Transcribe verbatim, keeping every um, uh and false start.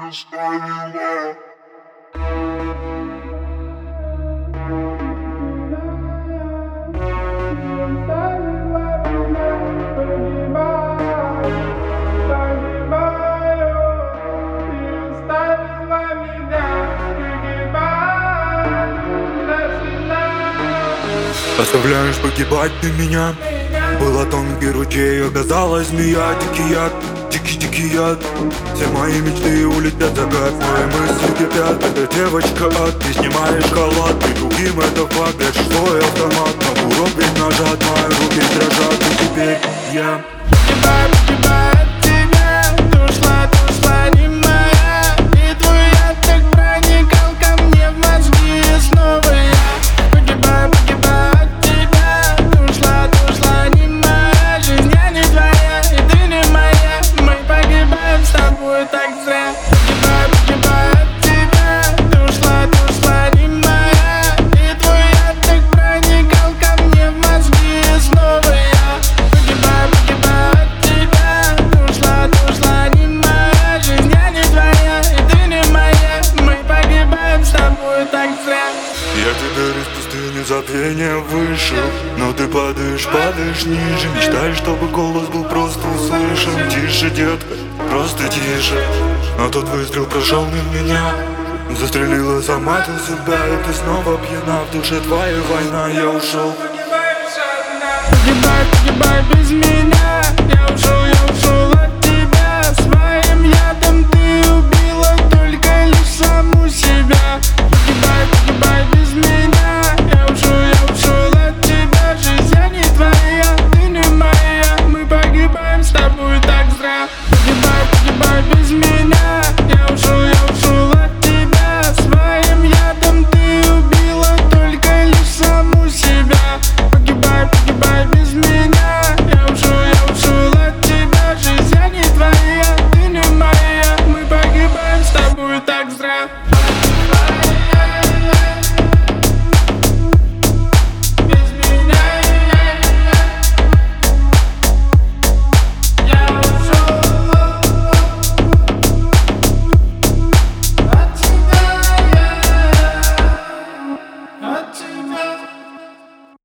Оставляешь погибать ты меня. Была тонкий ручей, оказалась змея. Дикий яд, дикий-дикий яд. Все мои мечты улетят за гад. Мои мысли кипят, эта девочка ад. Ты снимаешь халат, ты другим это факт. Это свой автомат, на курок ведь нажат. Мои руки дрожат, и теперь я погибаю, погибаю от тебя. Ты ушла, ты ушла, не моя. И твой яд так проникал ко мне в мозги. И снова я погибаю, погибаю от тебя. Ты ушла, ты ушла, не моя. Жизнь я не твоя, и ты не моя. Мы погибаем с тобой так зря. Погибаю, погибаю от тебя. Ты ушла, ты ушла, не моя. И твой яд так проникал ко мне в мозги. И снова я погибаю, погибаю от тебя. Ты ушла, ты ушла, не моя. Жизнь я не твоя, и ты не моя. Мы погибаем с тобой так зря. Я теперь из пустыни забвения вышел. Но ты падаешь, падаешь ниже. Мечтаешь, чтобы голос был просто услышан. Тише, детка, просто тише. Но тот выстрел прошел мимо меня. Застрелила сама ты себя, и ты снова пьяна. В душе твоя война, я ушел. Погибай, погибай без меня.